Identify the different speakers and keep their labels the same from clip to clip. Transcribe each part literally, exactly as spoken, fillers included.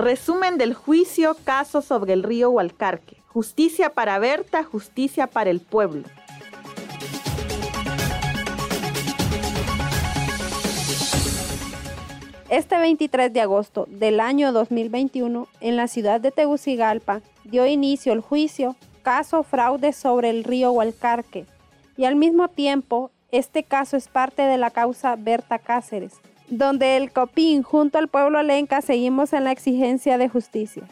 Speaker 1: Resumen del juicio caso sobre el río Hualcarque. Justicia para Berta, justicia para el pueblo.
Speaker 2: Este veintitrés de agosto del año dos mil veintiuno, en la ciudad de Tegucigalpa, dio inicio el juicio caso fraude sobre el río Hualcarque, y al mismo tiempo, este caso es parte de la causa Berta Cáceres, donde el Copín junto al pueblo lenca seguimos en la exigencia de justicia.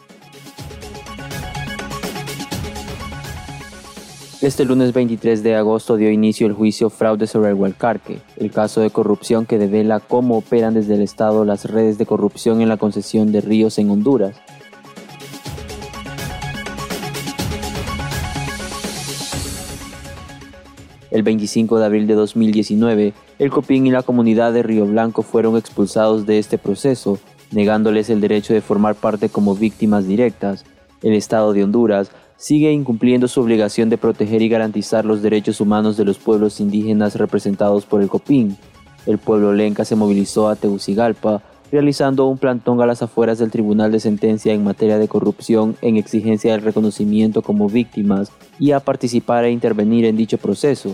Speaker 3: Este lunes veintitrés de agosto dio inicio el juicio fraude sobre el Hualcarque, el caso de corrupción que devela cómo operan desde el Estado las redes de corrupción en la concesión de ríos en Honduras. El veinticinco de abril de dos mil diecinueve, el Copín y la comunidad de Río Blanco fueron expulsados de este proceso, negándoles el derecho de formar parte como víctimas directas. El Estado de Honduras sigue incumpliendo su obligación de proteger y garantizar los derechos humanos de los pueblos indígenas representados por el Copín. El pueblo lenca se movilizó a Tegucigalpa, realizando un plantón a las afueras del Tribunal de Sentencia en materia de corrupción en exigencia del reconocimiento como víctimas y a participar e intervenir en dicho proceso.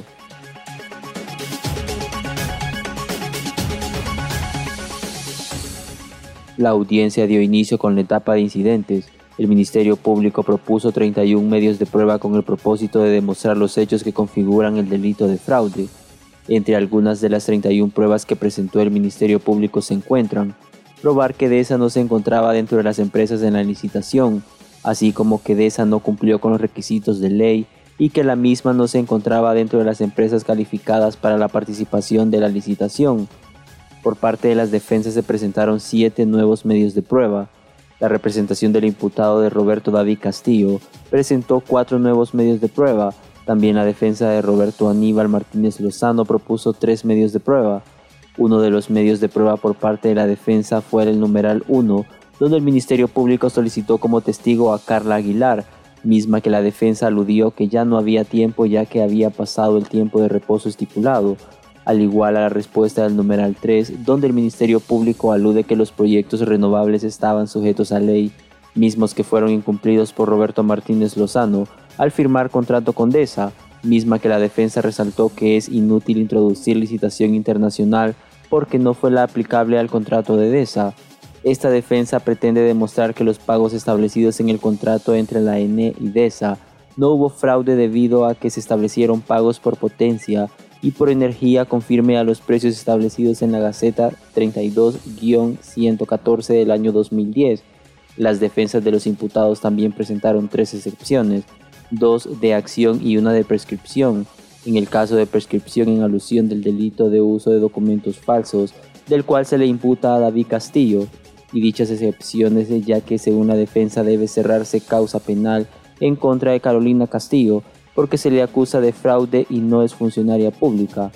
Speaker 3: La audiencia dio inicio con la etapa de incidentes. El Ministerio Público propuso treinta y un medios de prueba con el propósito de demostrar los hechos que configuran el delito de fraude. Entre algunas de las treinta y una pruebas que presentó el Ministerio Público se encuentran: probar que DESA no se encontraba dentro de las empresas en la licitación, así como que DESA no cumplió con los requisitos de ley y que la misma no se encontraba dentro de las empresas calificadas para la participación de la licitación. Por parte de las defensas se presentaron siete nuevos medios de prueba. La representación del imputado de Roberto David Castillo presentó cuatro nuevos medios de prueba. También la defensa de Roberto Aníbal Martínez Lozano propuso tres medios de prueba. Uno de los medios de prueba por parte de la defensa fue el numeral uno, donde el Ministerio Público solicitó como testigo a Carla Aguilar, misma que la defensa aludió que ya no había tiempo ya que había pasado el tiempo de reposo estipulado, al igual a la respuesta del numeral tres, donde el Ministerio Público alude que los proyectos renovables estaban sujetos a ley, mismos que fueron incumplidos por Roberto Martínez Lozano al firmar contrato con DESA, misma que la defensa resaltó que es inútil introducir licitación internacional porque no fue la aplicable al contrato de DESA. Esta defensa pretende demostrar que los pagos establecidos en el contrato entre la E N E y DESA no hubo fraude debido a que se establecieron pagos por potencia y por energía conforme a los precios establecidos en la Gaceta treinta y dos guión ciento catorce del año dos mil diez. Las defensas de los imputados también presentaron tres excepciones, dos de acción y una de prescripción. En el caso de prescripción en alusión del delito de uso de documentos falsos, del cual se le imputa a David Castillo, y dichas excepciones ya que según la defensa debe cerrarse causa penal en contra de Carolina Castillo, porque se le acusa de fraude y no es funcionaria pública.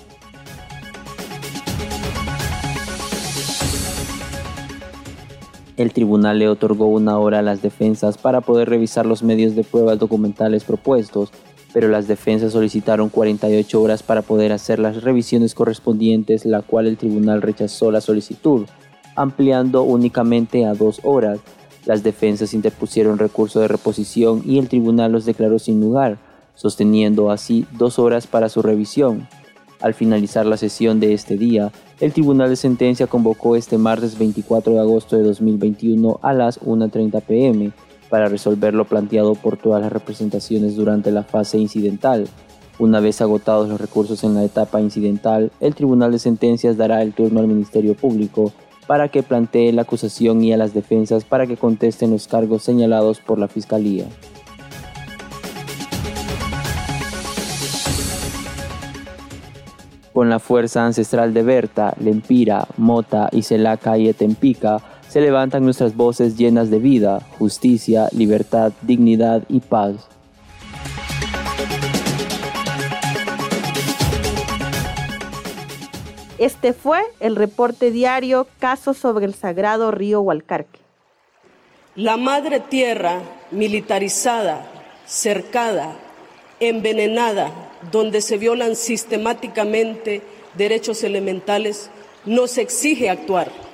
Speaker 3: El tribunal le otorgó una hora a las defensas para poder revisar los medios de pruebas documentales propuestos, pero las defensas solicitaron cuarenta y ocho horas para poder hacer las revisiones correspondientes, la cual el tribunal rechazó la solicitud, ampliando únicamente a dos horas. Las defensas interpusieron recurso de reposición y el tribunal los declaró sin lugar, sosteniendo así dos horas para su revisión. Al finalizar la sesión de este día, el Tribunal de Sentencia convocó este martes veinticuatro de agosto de dos mil veintiuno a las una treinta pe eme para resolver lo planteado por todas las representaciones durante la fase incidental. Una vez agotados los recursos en la etapa incidental, el Tribunal de Sentencias dará el turno al Ministerio Público para que plantee la acusación y a las defensas para que contesten los cargos señalados por la Fiscalía. Con la fuerza ancestral de Berta, Lempira, Mota, Iselaca y Etempica, se levantan nuestras voces llenas de vida, justicia, libertad, dignidad y paz.
Speaker 1: Este fue el reporte diario Caso sobre el Sagrado Río Hualcarque.
Speaker 4: La madre tierra militarizada, cercada, envenenada, donde se violan sistemáticamente derechos elementales, nos exige actuar.